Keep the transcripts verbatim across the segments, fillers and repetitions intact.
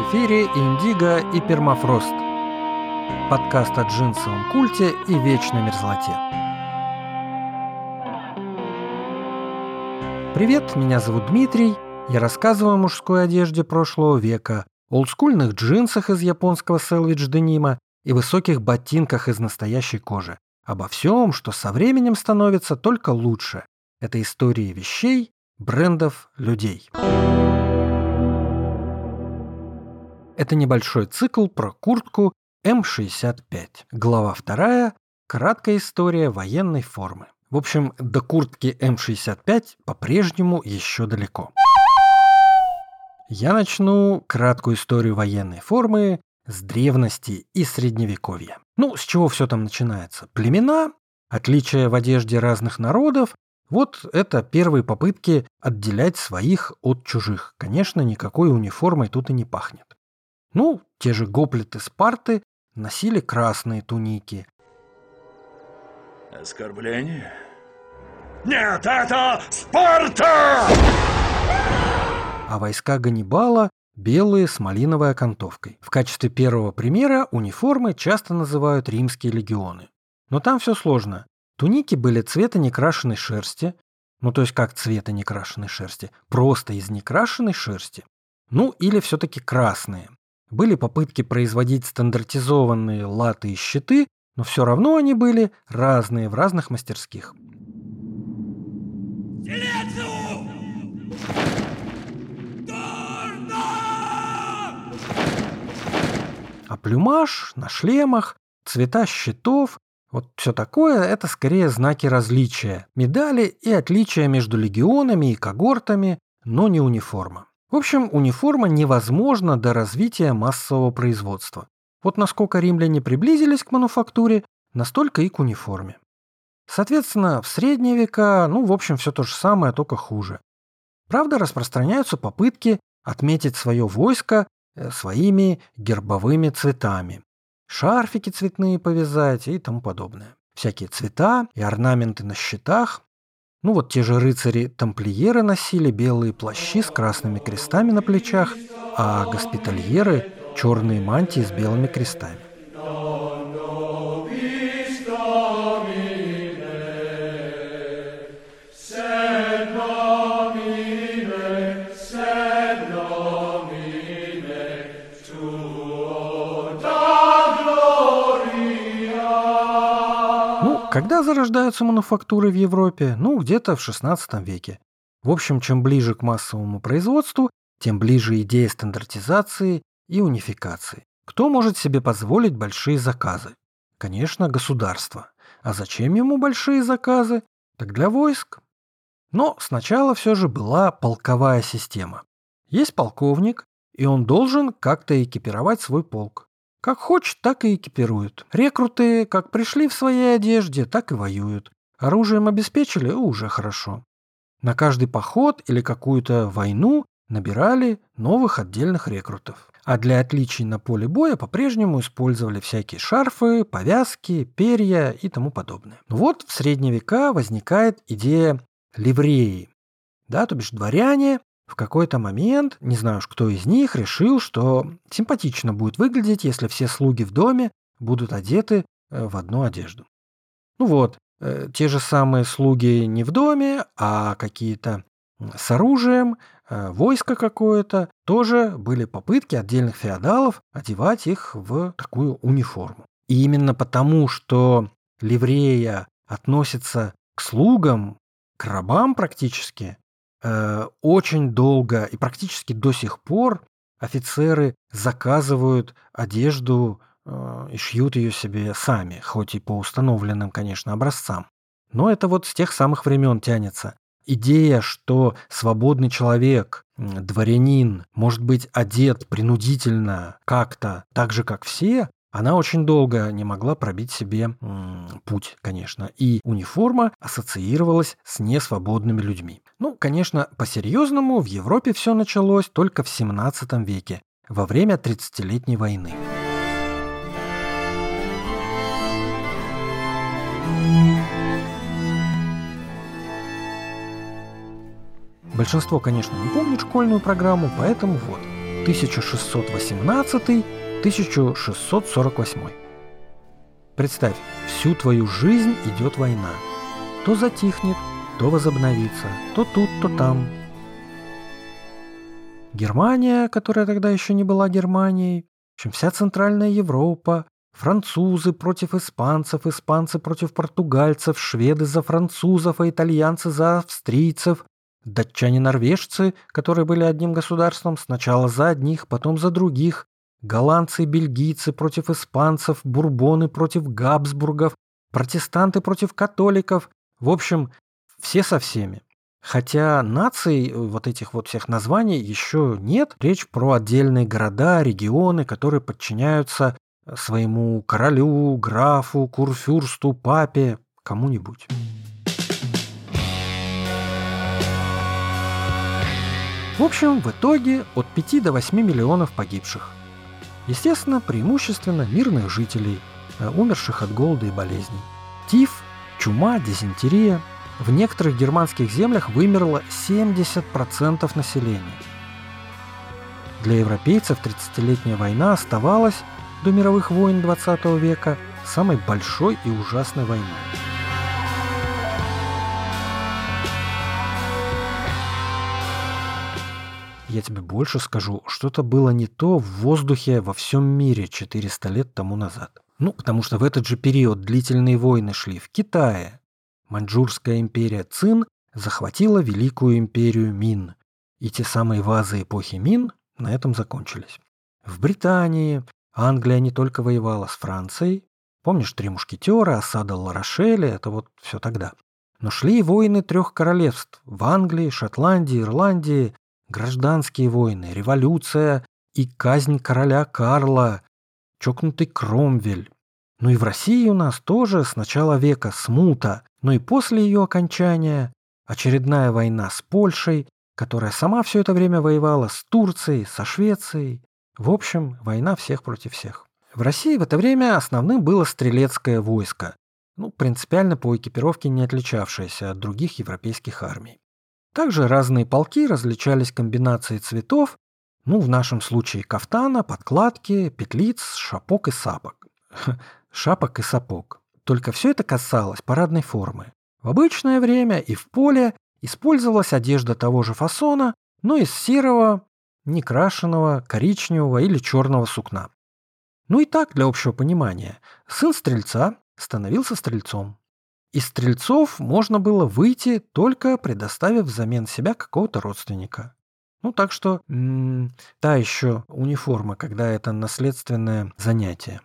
эфире Индиго и Пермафрост. Подкаст о джинсовом культе и вечной мерзлоте. Привет, меня зовут Дмитрий. Я рассказываю о мужской одежде прошлого века, олдскульных джинсах из японского селвидж-денима и высоких ботинках из настоящей кожи. Обо всем, что со временем становится только лучше. Это истории вещей, брендов, людей. Это небольшой цикл про куртку эм шестьдесят пять. Глава вторая. Краткая история военной формы. В общем, до куртки эм шестьдесят пять по-прежнему еще далеко. Я начну краткую историю военной формы с древности и средневековья. Ну, с чего все там начинается? Племена, отличия в одежде разных народов. Вот это первые попытки отделять своих от чужих. Конечно, никакой униформой тут и не пахнет. Ну, те же гоплиты Спарты носили красные туники. Оскорбление? Нет, это Спарта! А войска Ганнибала белые с малиновой окантовкой. В качестве первого примера униформы часто называют римские легионы. Но там все сложно. Туники были цвета некрашенной шерсти. Ну, то есть как цвета некрашенной шерсти? Просто из некрашенной шерсти. Ну, или все-таки красные. Были попытки производить стандартизованные латы и щиты, но все равно они были разные в разных мастерских. А плюмаж на шлемах, цвета щитов, вот все такое – это скорее знаки различия, медали и отличия между легионами и когортами, но не униформа. В общем, униформа невозможна до развития массового производства. Вот насколько римляне приблизились к мануфактуре, настолько и к униформе. Соответственно, в средние века, ну, в общем, все то же самое, только хуже. Правда, распространяются попытки отметить свое войско своими гербовыми цветами. Шарфики цветные повязать и тому подобное. Всякие цвета и орнаменты на щитах. Ну вот те же рыцари-тамплиеры носили белые плащи с красными крестами на плечах, а госпитальеры – черные мантии с белыми крестами. Когда зарождаются мануфактуры в Европе? Ну, где-то в шестнадцатом веке. В общем, чем ближе к массовому производству, тем ближе идея стандартизации и унификации. Кто может себе позволить большие заказы? Конечно, государство. А зачем ему большие заказы? Так для войск. Но сначала все же была полковая система. Есть полковник, и он должен как-то экипировать свой полк. Как хочет, так и экипируют. Рекруты как пришли в своей одежде, так и воюют. Оружием обеспечили – уже хорошо. На каждый поход или какую-то войну набирали новых отдельных рекрутов. А для отличий на поле боя по-прежнему использовали всякие шарфы, повязки, перья и тому подобное. Вот в средние века возникает идея ливреи. Да, то бишь дворяне в какой-то момент, не знаю уж кто из них, решил, что симпатично будет выглядеть, если все слуги в доме будут одеты в одну одежду. Ну вот, те же самые слуги не в доме, а какие-то с оружием, войско какое-то, тоже были попытки отдельных феодалов одевать их в такую униформу. И именно потому, что ливрея относится к слугам, к рабам практически, очень долго и практически до сих пор офицеры заказывают одежду э, и шьют ее себе сами, хоть и по установленным, конечно, образцам. Но это вот с тех самых времен тянется. Идея, что свободный человек, дворянин, может быть одет принудительно как-то так же, как все, она очень долго не могла пробить себе м, путь, конечно. И униформа ассоциировалась с несвободными людьми. Ну, конечно, по-серьезному в Европе все началось только в семнадцатом веке, во время тридцатилетней войны. Большинство, конечно, не помнит школьную программу, поэтому вот. тысяча шестьсот восемнадцатый — тысяча шестьсот сорок восьмой. Представь, всю твою жизнь идет война. То затихнет, то возобновится, то тут, то там. Германия, которая тогда еще не была Германией, в общем, вся Центральная Европа, французы против испанцев, испанцы против португальцев, шведы за французов, а итальянцы за австрийцев, датчане-норвежцы, которые были одним государством, сначала за одних, потом за других, голландцы и бельгийцы против испанцев, бурбоны против Габсбургов, протестанты против католиков, в общем, все со всеми. Хотя наций, вот этих вот всех названий еще нет, речь про отдельные города, регионы, которые подчиняются своему королю, графу, курфюрсту, папе, кому-нибудь. В общем, в итоге от пяти до восьми миллионов погибших. Естественно, преимущественно мирных жителей, умерших от голода и болезней. Тиф, чума, дизентерия. В некоторых германских землях вымерло семьдесят процентов населения. Для европейцев тридцатилетняя война оставалась до мировых войн двадцатого века самой большой и ужасной войной. Я тебе больше скажу, что-то было не то в воздухе во всем мире четыреста лет тому назад. Ну, потому что в этот же период длительные войны шли в Китае. Маньчжурская империя Цин захватила Великую империю Мин. И те самые вазы эпохи Мин на этом закончились. В Британии Англия не только воевала с Францией. Помнишь, три мушкетера, осада Ла-Рошеля, это вот все тогда. Но шли и войны трех королевств в Англии, Шотландии, Ирландии, гражданские войны, революция и казнь короля Карла, чокнутый Кромвель. Ну и в России у нас тоже с начала века смута, но и после ее окончания очередная война с Польшей, которая сама все это время воевала с Турцией, со Швецией. В общем, война всех против всех. В России в это время основным было стрелецкое войско, ну, принципиально по экипировке не отличавшееся от других европейских армий. Также разные полки различались комбинацией цветов, ну, в нашем случае кафтана, подкладки, петлиц, шапок и сапог. Шапок и сапог. Только все это касалось парадной формы. В обычное время и в поле использовалась одежда того же фасона, но из серого, некрашенного, коричневого или черного сукна. Ну и так, для общего понимания, сын стрельца становился стрельцом. Из стрельцов можно было выйти, только предоставив взамен себя какого-то родственника. Ну так что, м-м, та еще униформа, когда это наследственное занятие.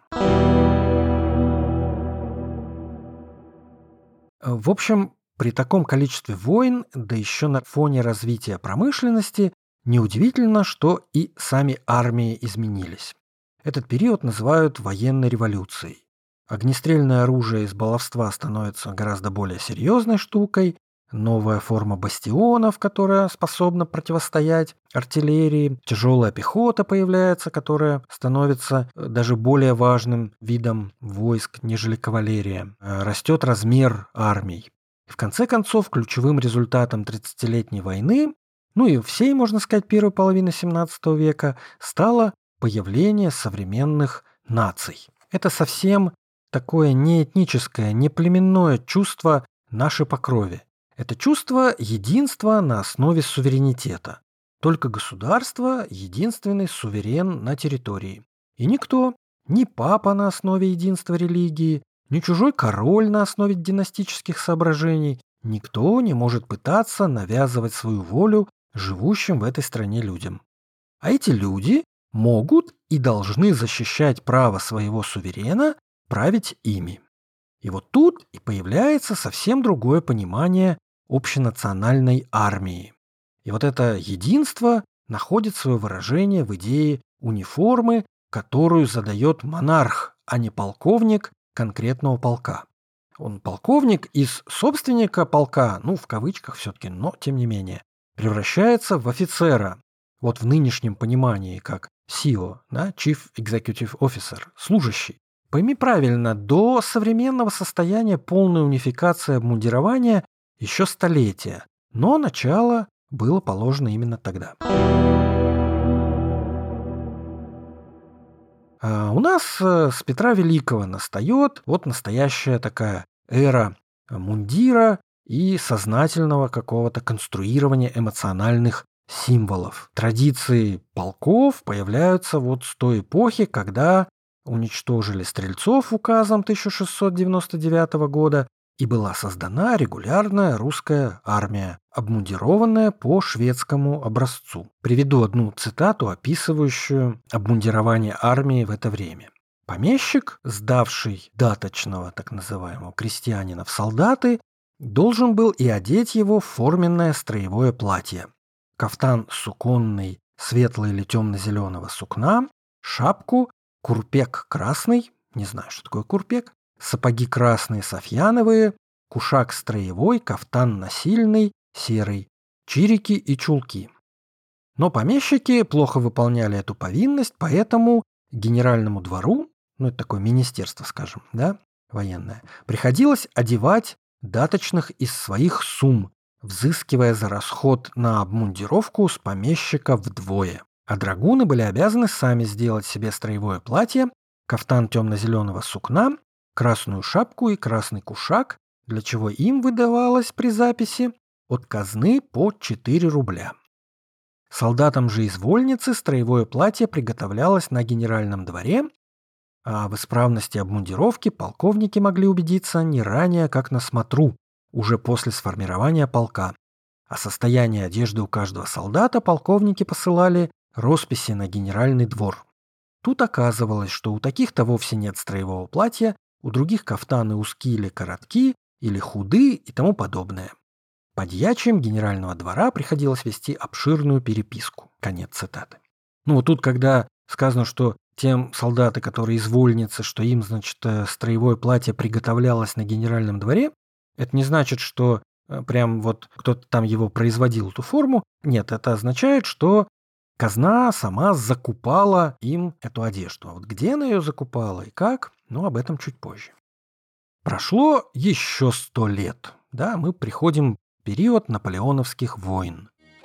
В общем, при таком количестве войн, да еще на фоне развития промышленности, неудивительно, что и сами армии изменились. Этот период называют военной революцией. Огнестрельное оружие из баловства становится гораздо более серьезной штукой, новая форма бастионов, которая способна противостоять артиллерии, тяжелая пехота появляется, которая становится даже более важным видом войск, нежели кавалерия. Растет размер армий. В конце концов, ключевым результатом тридцатилетней войны, ну и всей, можно сказать, первой половины семнадцатого века, стало появление современных наций. Это совсем такое не этническое, не племенное чувство нашей по крови. Это чувство единства на основе суверенитета. Только государство – единственный суверен на территории. И никто, ни папа на основе единства религии, ни чужой король на основе династических соображений, никто не может пытаться навязывать свою волю живущим в этой стране людям. А эти люди могут и должны защищать право своего суверена править ими. И вот тут и появляется совсем другое понимание общенациональной армии. И вот это единство находит свое выражение в идее униформы, которую задает монарх, а не полковник конкретного полка. Он полковник из собственника полка, ну, в кавычках все-таки, но тем не менее, превращается в офицера. Вот в нынешнем понимании, как си и о, да, Chief Executive Officer, служащий. Пойми правильно, до современного состояния полной унификации обмундирования еще столетия, но начало было положено именно тогда. А у нас с Петра Великого настает вот настоящая такая эра мундира и сознательного какого-то конструирования эмоциональных символов. Традиции полков появляются вот с той эпохи, когда уничтожили стрельцов указом тысяча шестьсот девяносто девятого года, и была создана регулярная русская армия, обмундированная по шведскому образцу. Приведу одну цитату, описывающую обмундирование армии в это время. Помещик, сдавший даточного так называемого крестьянина в солдаты, должен был и одеть его в форменное строевое платье. Кафтан суконный, светлый или темно-зеленого сукна, шапку, курпек красный, не знаю, что такое курпек, сапоги красные софьяновые, кушак строевой, кафтан насильный, серый, чирики и чулки. Но помещики плохо выполняли эту повинность, поэтому генеральному двору, ну это такое министерство, скажем, да, военное, приходилось одевать даточных из своих сумм, взыскивая за расход на обмундировку с помещика вдвое. А драгуны были обязаны сами сделать себе строевое платье, кафтан темно-зеленого сукна, красную шапку и красный кушак, для чего им выдавалось при записи от казны по четыре рубля. Солдатам же из вольницы строевое платье приготовлялось на генеральном дворе, а в исправности обмундировки полковники могли убедиться не ранее, как на смотру, уже после сформирования полка. О состоянии одежды у каждого солдата полковники посылали росписи на генеральный двор. Тут оказывалось, что у таких-то вовсе нет строевого платья, у других кафтаны узкие или коротки, или худы и тому подобное. Подьячим генерального двора приходилось вести обширную переписку. Конец цитаты. Ну вот тут, когда сказано, что тем солдаты, которые из вольницы, что им, значит, строевое платье приготовлялось на генеральном дворе, это не значит, что прям вот кто-то там его производил, эту форму. Нет, это означает, что казна сама закупала им эту одежду. А вот где она ее закупала и как, ну, об этом чуть позже. Прошло еще сто лет. Да, мы приходим в период наполеоновских войн.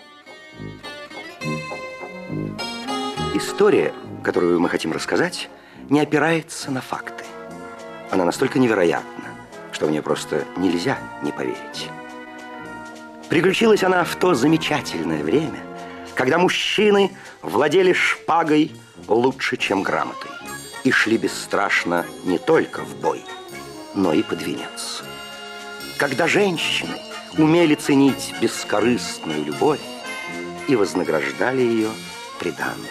История, которую мы хотим рассказать, не опирается на факты. Она настолько невероятна, что в нее просто нельзя не поверить. Приключилась она в то замечательное время, когда мужчины владели шпагой лучше, чем грамотой, и шли бесстрашно не только в бой, но и под венец. Когда женщины умели ценить бескорыстную любовь и вознаграждали ее приданным.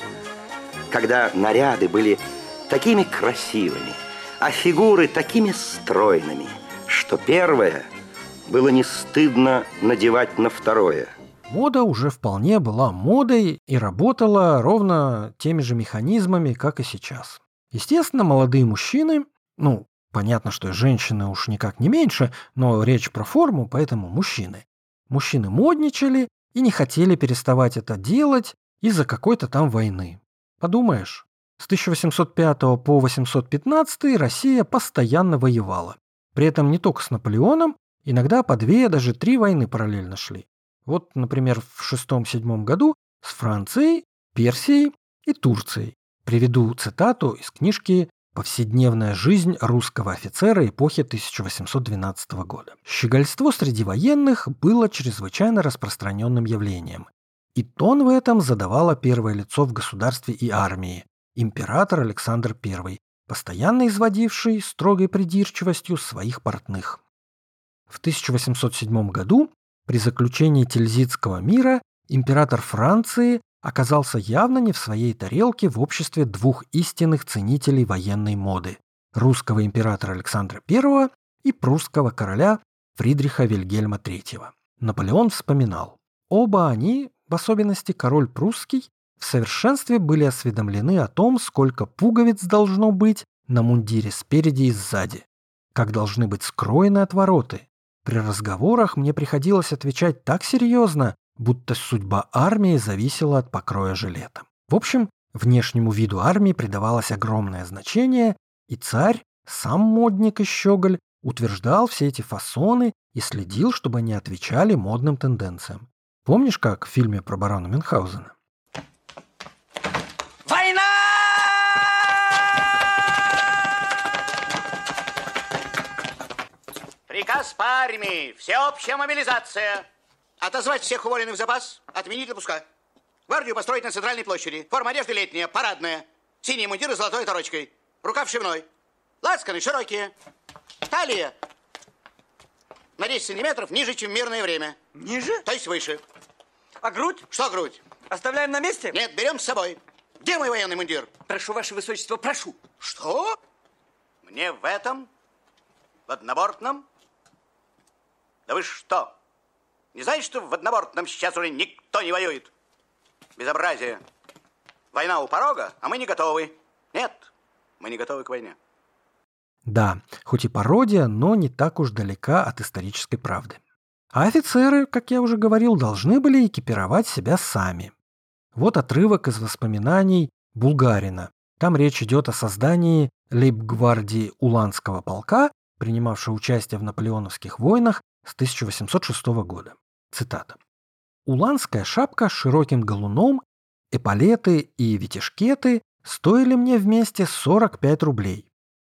Когда наряды были такими красивыми, а фигуры такими стройными, что первое было не стыдно надевать на второе. Мода уже вполне была модой и работала ровно теми же механизмами, как и сейчас. Естественно, молодые мужчины, ну, понятно, что и женщины уж никак не меньше, но речь про форму, поэтому мужчины. Мужчины модничали и не хотели переставать это делать из-за какой-то там войны. Подумаешь, с тысяча восемьсот пятого по восемьсот пятнадцатый Россия постоянно воевала. При этом не только с Наполеоном, иногда по две, даже три войны параллельно шли. Вот, например, в шестом-седьмом году с Францией, Персией и Турцией. Приведу цитату из книжки «Повседневная жизнь русского офицера эпохи тысяча восемьсот двенадцатого года». Щегольство среди военных было чрезвычайно распространенным явлением. И тон в этом задавало первое лицо в государстве и армии, император Александр Первый, постоянно изводивший строгой придирчивостью своих портных. В тысяча восемьсот седьмом году при заключении Тильзитского мира император Франции оказался явно не в своей тарелке в обществе двух истинных ценителей военной моды – русского императора Александра Первого и прусского короля Фридриха Вильгельма Третьего. Наполеон вспоминал: оба они, в особенности король прусский, в совершенстве были осведомлены о том, сколько пуговиц должно быть на мундире спереди и сзади, как должны быть скроены отвороты. При разговорах мне приходилось отвечать так серьезно, будто судьба армии зависела от покроя жилета. В общем, внешнему виду армии придавалось огромное значение, и царь, сам модник и щеголь, утверждал все эти фасоны и следил, чтобы они отвечали модным тенденциям. Помнишь, как в фильме про барона Мюнхгаузена? Война! по армии. Всеобщая мобилизация. Отозвать всех уволенных в запас, отменить отпуска. Гвардию построить на центральной площади. Форма одежды летняя, парадная. Синие мундиры с золотой оторочкой. Рукав шивной. Лацканы широкие. Талия на десять сантиметров ниже, чем мирное время. Ниже? То есть выше. А грудь? Что грудь? Оставляем на месте? Нет, берем с собой. Где мой военный мундир? Прошу, ваше высочество, прошу. Что? Мне в этом? В однобортном? Да вы что? Не знаете, что в однобортном сейчас уже никто не воюет? Безобразие. Война у порога, а мы не готовы. Нет, мы не готовы к войне. Да, хоть и пародия, но не так уж далека от исторической правды. А офицеры, как я уже говорил, должны были экипировать себя сами. Вот отрывок из воспоминаний Булгарина. Там речь идет о создании лейб-гвардии Уланского полка, принимавшего участие в наполеоновских войнах с тысяча восемьсот шестого года. Цитата. «Уланская шапка с широким галуном, эполеты и витишкеты стоили мне вместе сорок пять рублей.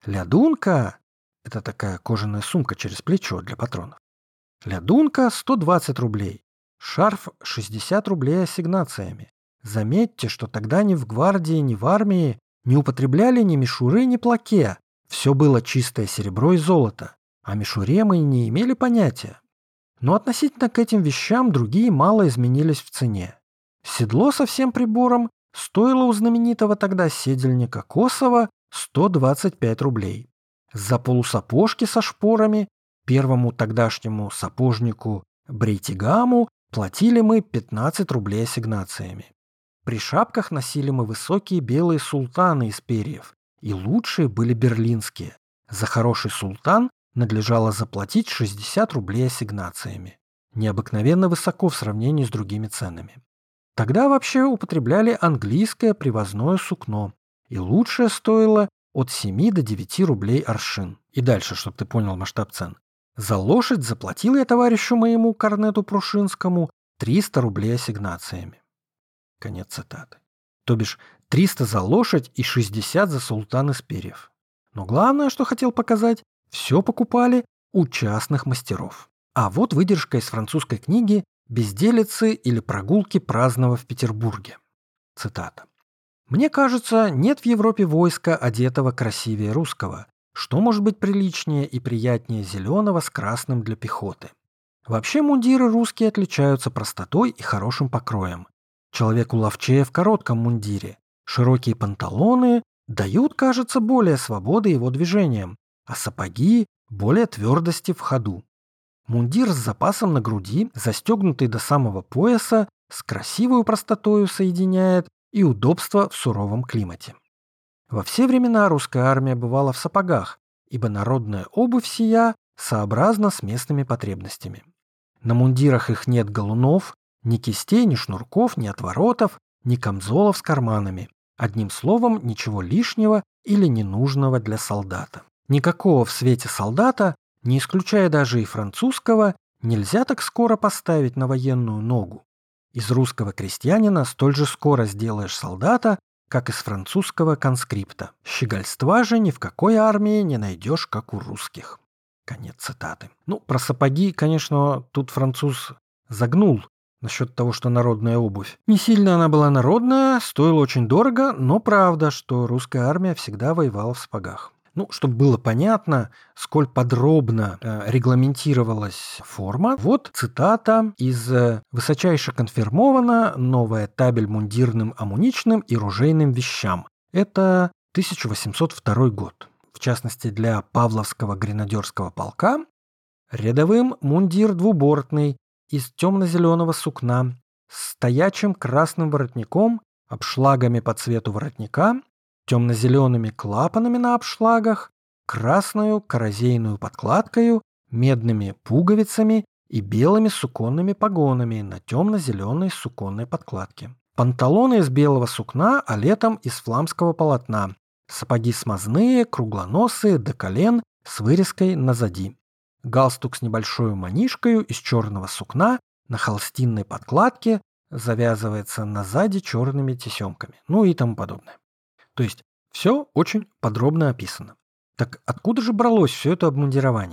Лядунка – это такая кожаная сумка через плечо для патронов. Лядунка – сто двадцать рублей. Шарф – шестьдесят рублей ассигнациями. Заметьте, что тогда ни в гвардии, ни в армии не употребляли ни мишуры, ни плаке. Все было чистое серебро и золото. О мишуре мы и не имели понятия. Но относительно к этим вещам другие мало изменились в цене. Седло со всем прибором стоило у знаменитого тогда седельника Косова сто двадцать пять рублей. За полусапожки со шпорами первому тогдашнему сапожнику Брейтигаму платили мы пятнадцать рублей ассигнациями. При шапках носили мы высокие белые султаны из перьев, и лучшие были берлинские. За хороший султан надлежало заплатить шестьдесят рублей ассигнациями. Необыкновенно высоко в сравнении с другими ценами. Тогда вообще употребляли английское привозное сукно, и лучшее стоило от семи до девяти рублей аршин. И дальше, чтобы ты понял масштаб цен. За лошадь заплатил я товарищу моему Корнету Прушинскому триста рублей ассигнациями. Конец цитаты. То бишь триста за лошадь и шестьдесят за султан из перьев. Но главное, что хотел показать, все покупали у частных мастеров. А вот выдержка из французской книги «Безделицы или прогулки праздного в Петербурге». Цитата. «Мне кажется, нет в Европе войска, одетого красивее русского. Что может быть приличнее и приятнее зеленого с красным для пехоты? Вообще мундиры русские отличаются простотой и хорошим покроем. Человеку ловчее в коротком мундире. Широкие панталоны дают, кажется, более свободы его движениям, а сапоги – более твердости в ходу. Мундир с запасом на груди, застегнутый до самого пояса, с красивой простотою соединяет и удобство в суровом климате. Во все времена русская армия бывала в сапогах, ибо народная обувь сия сообразна с местными потребностями. На мундирах их нет галунов, ни кистей, ни шнурков, ни отворотов, ни камзолов с карманами. Одним словом, ничего лишнего или ненужного для солдата. Никакого в свете солдата, не исключая даже и французского, нельзя так скоро поставить на военную ногу. Из русского крестьянина столь же скоро сделаешь солдата, как из французского конскрипта. Щегольства же ни в какой армии не найдешь, как у русских». Конец цитаты. Ну, про сапоги, конечно, тут француз загнул насчет того, что народная обувь. Не сильно она была народная, стоила очень дорого, но правда, что русская армия всегда воевала в сапогах. Ну, чтобы было понятно, сколь подробно э, регламентировалась форма, вот цитата из э, «Высочайше конфирмована новая табель мундирным, амуничным и ружейным вещам». Это тысяча восемьсот второй год. В частности, для Павловского гренадерского полка рядовым мундир двубортный из темно-зеленого сукна с стоячим красным воротником, обшлагами по цвету воротника, темно-зелеными клапанами на обшлагах, красную коррозейную подкладкою, медными пуговицами и белыми суконными погонами на темно-зеленой суконной подкладке. Панталоны из белого сукна, а летом из фламского полотна. Сапоги смазные, круглоносые, до колен, с вырезкой назади. Галстук с небольшой манишкою из черного сукна на холстинной подкладке завязывается назади черными тесемками. Ну и тому подобное. То есть все очень подробно описано. Так откуда же бралось все это обмундирование?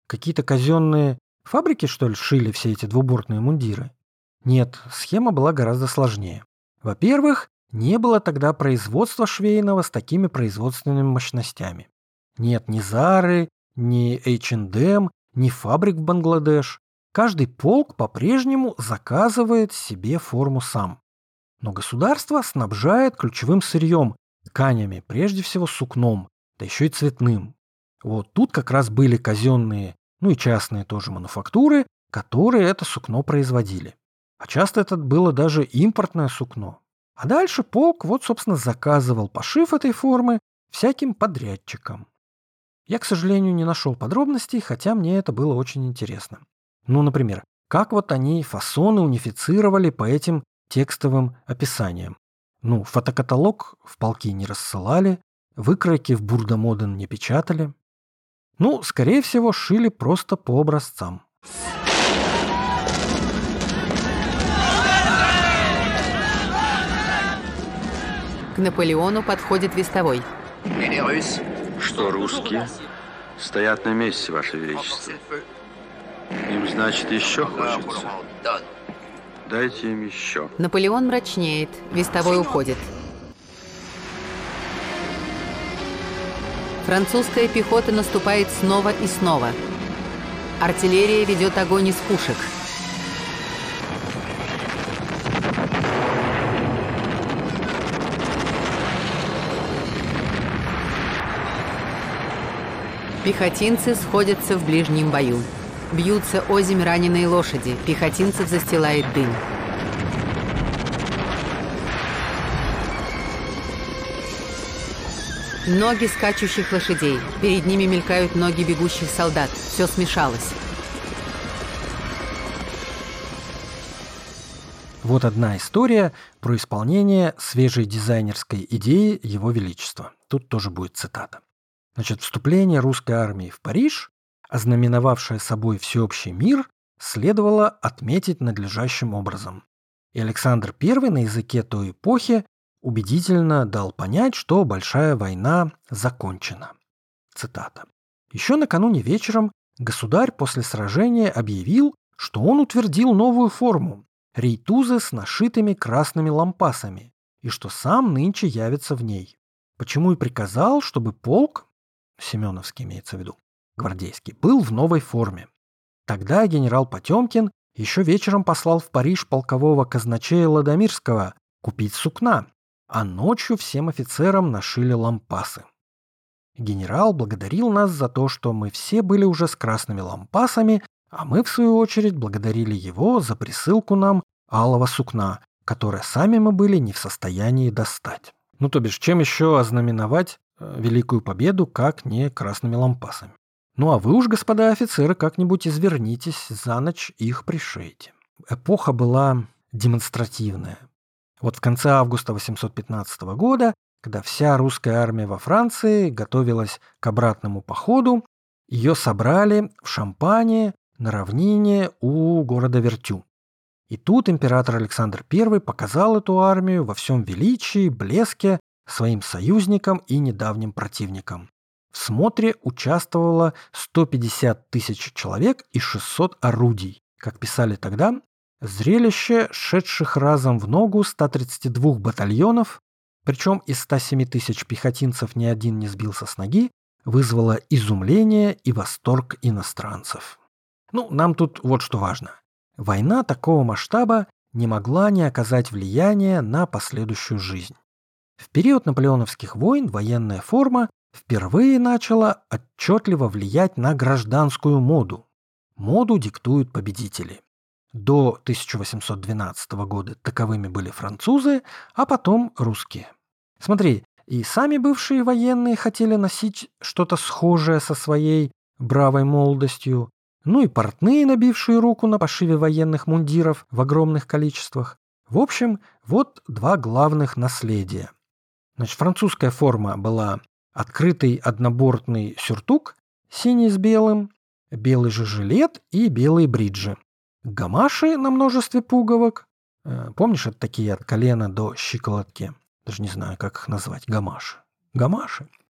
Какие-то казенные фабрики, что ли, шили все эти двубортные мундиры? Нет, схема была гораздо сложнее. Во-первых, не было тогда производства швейного с такими производственными мощностями. Нет ни Зары, ни эйч энд эм, ни фабрик в Бангладеш. Каждый полк по-прежнему заказывает себе форму сам. Но государство снабжает ключевым сырьем, тканями, прежде всего сукном, да еще и цветным. Вот тут как раз были казенные, ну и частные тоже мануфактуры, которые это сукно производили. А часто это было даже импортное сукно. А дальше полк вот, собственно, заказывал пошив этой формы всяким подрядчикам. Я, к сожалению, не нашел подробностей, хотя мне это было очень интересно. Ну, например, как вот они фасоны унифицировали по этим текстовым описаниям. Ну, фотокаталог в полки не рассылали, выкройки в Бурда-Моден не печатали. Ну, скорее всего, шили просто по образцам. К Наполеону подходит вестовой. Что, русские? Стоят на месте, Ваше Величество. Им, значит, еще хочется? Дайте им еще. Наполеон мрачнеет. Вестовой уходит. Французская пехота наступает снова и снова. Артиллерия ведет огонь из пушек. Пехотинцы сходятся в ближнем бою. Бьются озимь раненые лошади. Пехотинцев застилает дым. Ноги скачущих лошадей. Перед ними мелькают ноги бегущих солдат. Все смешалось. Вот одна история про исполнение свежей дизайнерской идеи Его Величества. Тут тоже будет цитата. Значит, вступление русской армии в Париж, ознаменовавшее собой всеобщий мир, следовало отметить надлежащим образом. И Александр Первый на языке той эпохи убедительно дал понять, что большая война закончена. Цитата. Еще накануне вечером государь после сражения объявил, что он утвердил новую форму – рейтузы с нашитыми красными лампасами, и что сам нынче явится в ней. Почему и приказал, чтобы полк, Семеновский имеется в виду, гвардейский, был в новой форме. Тогда генерал Потемкин еще вечером послал в Париж полкового казначея Ладомирского купить сукна, а ночью всем офицерам нашили лампасы. Генерал благодарил нас за то, что мы все были уже с красными лампасами, а мы, в свою очередь, благодарили его за присылку нам алого сукна, которое сами мы были не в состоянии достать. Ну, то бишь, чем еще ознаменовать э, великую победу, как не красными лампасами? Ну, а вы уж, господа офицеры, как-нибудь извернитесь, за ночь их пришейте. Эпоха была демонстративная. Вот в конце августа восемьсот пятнадцатого года, когда вся русская армия во Франции готовилась к обратному походу, ее собрали в Шампане на равнине у города Вертю. И тут император Александр Первый показал эту армию во всем величии, блеске своим союзникам и недавним противникам. В смотре участвовало сто пятьдесят тысяч человек и шестьсот орудий. Как писали тогда, зрелище шедших разом в ногу ста тридцати двух батальонов, причем из ста семи тысяч пехотинцев ни один не сбился с ноги, вызвало изумление и восторг иностранцев. Ну, нам тут вот что важно. Война такого масштаба не могла не оказать влияния на последующую жизнь. В период наполеоновских войн военная форма впервые начала отчетливо влиять на гражданскую моду. Моду диктуют победители. До тысяча восемьсот двенадцатого года таковыми были французы, а потом русские. Смотри, и сами бывшие военные хотели носить что-то схожее со своей бравой молодостью, ну и портные, набившие руку на пошиве военных мундиров в огромных количествах. В общем, вот два главных наследия. Значит, французская форма была открытый однобортный сюртук, синий с белым, белый же жилет и белые бриджи. Гамаши на множестве пуговок. Помнишь, это такие от колена до щиколотки? Даже не знаю, как их назвать. Гамаши. Гамаши.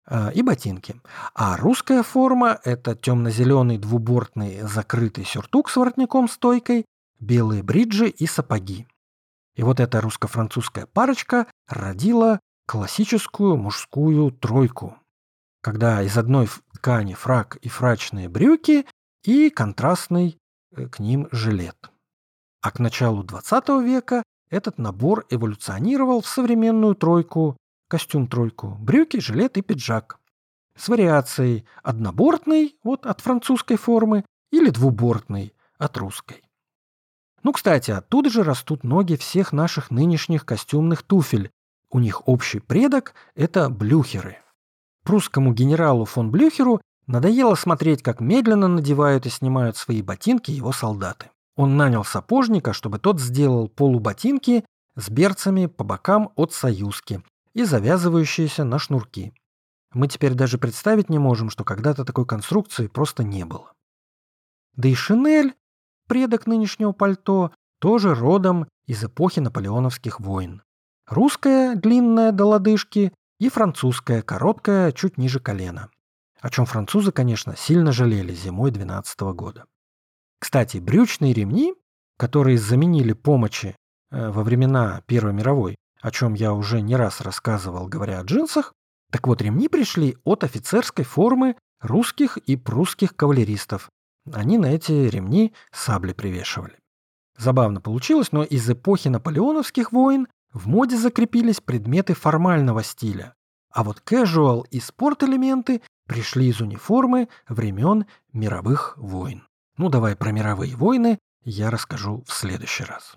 э, и ботинки. А русская форма – это темно-зеленый двубортный закрытый сюртук с воротником-стойкой, белые бриджи и сапоги. И вот эта русско-французская парочка родила классическую мужскую тройку, когда из одной ткани фрак и фрачные брюки и контрастный к ним жилет. А к началу двадцатого века этот набор эволюционировал в современную тройку, костюм-тройку, брюки, жилет и пиджак. С вариацией однобортный, вот от французской формы, или двубортный от русской. Ну, кстати, оттуда же растут ноги всех наших нынешних костюмных туфель. У них общий предок – это блюхеры. Прусскому генералу фон Блюхеру надоело смотреть, как медленно надевают и снимают свои ботинки его солдаты. Он нанял сапожника, чтобы тот сделал полуботинки с берцами по бокам от союзки и завязывающиеся на шнурки. Мы теперь даже представить не можем, что когда-то такой конструкции просто не было. Да и шинель, предок нынешнего пальто, тоже родом из эпохи наполеоновских войн. Русская, длинная до лодыжки, и французская, короткая, чуть ниже колена. О чем французы, конечно, сильно жалели зимой двенадцатого года. Кстати, брючные ремни, которые заменили помощи э, во времена Первой мировой, о чем я уже не раз рассказывал, говоря о джинсах, так вот, ремни пришли от офицерской формы русских и прусских кавалеристов. Они на эти ремни сабли привешивали. Забавно получилось, но из эпохи наполеоновских войн в моде закрепились предметы формального стиля, а вот casual и спорт-элементы пришли из униформы времен мировых войн. Ну, давай про мировые войны я расскажу в следующий раз.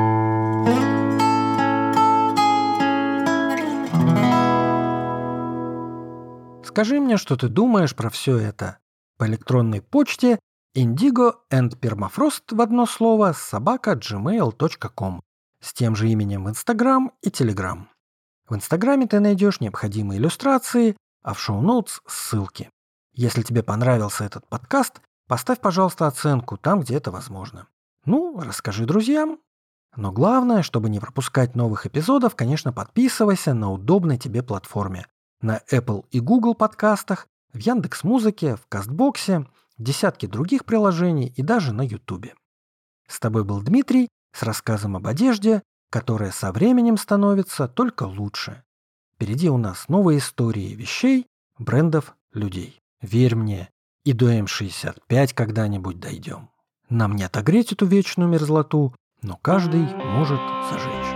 Скажи мне, что ты думаешь про все это. По электронной почте indigo and permafrost в одно слово собака джимейл точка ком с тем же именем в Инстаграм и Телеграм. В Инстаграме ты найдешь необходимые иллюстрации, а в шоу-ноутс ссылки. Если тебе понравился этот подкаст, поставь, пожалуйста, оценку там, где это возможно. Ну, расскажи друзьям. Но главное, чтобы не пропускать новых эпизодов, конечно, подписывайся на удобной тебе платформе. На Apple и Google подкастах, в Яндекс.Музыке, в Кастбоксе, в десятке других приложений и даже на Ютубе. С тобой был Дмитрий с рассказом об одежде, которая со временем становится только лучше. Впереди у нас новые истории вещей, брендов, людей. Верь мне, и до эм шестьдесят пять когда-нибудь дойдем. Нам не отогреть эту вечную мерзлоту, но каждый может зажечь.